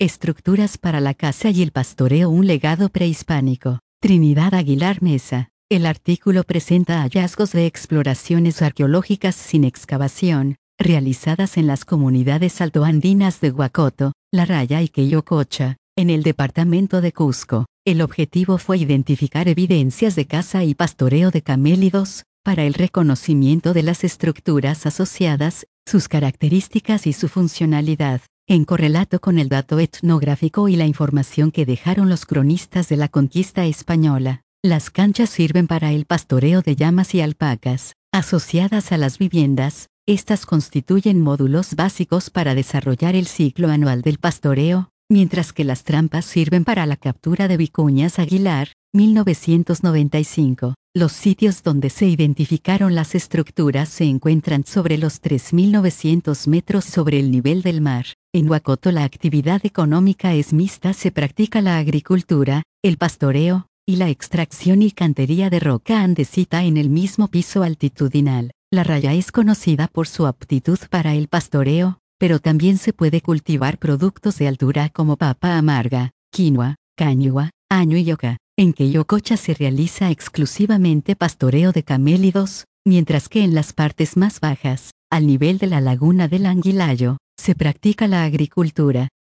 Estructuras para la caza y el pastoreo, un legado prehispánico. Trinidad Aguilar Mesa. El artículo presenta hallazgos de exploraciones arqueológicas sin excavación, realizadas en las comunidades altoandinas de Huacoto, La Raya y Queyococha, en el departamento de Cusco. El objetivo fue identificar evidencias de caza y pastoreo de camélidos, para el reconocimiento de las estructuras asociadas, sus características y su funcionalidad, en correlato con el dato etnográfico y la información que dejaron los cronistas de la conquista española. Las canchas sirven para el pastoreo de llamas y alpacas, asociadas a las viviendas. Estas constituyen módulos básicos para desarrollar el ciclo anual del pastoreo, mientras que las trampas sirven para la captura de vicuñas. Aguilar, 1995. Los sitios donde se identificaron las estructuras se encuentran sobre los 3.900 metros sobre el nivel del mar. En Huacoto la actividad económica es mixta, se practica la agricultura, el pastoreo, y la extracción y cantería de roca andesita en el mismo piso altitudinal. La Raya es conocida por su aptitud para el pastoreo, pero también se puede cultivar productos de altura como papa amarga, quinoa, cañua, año y yuca. En Queyococha se realiza exclusivamente pastoreo de camélidos, mientras que en las partes más bajas, al nivel de la laguna del Anguilayo, se practica la agricultura.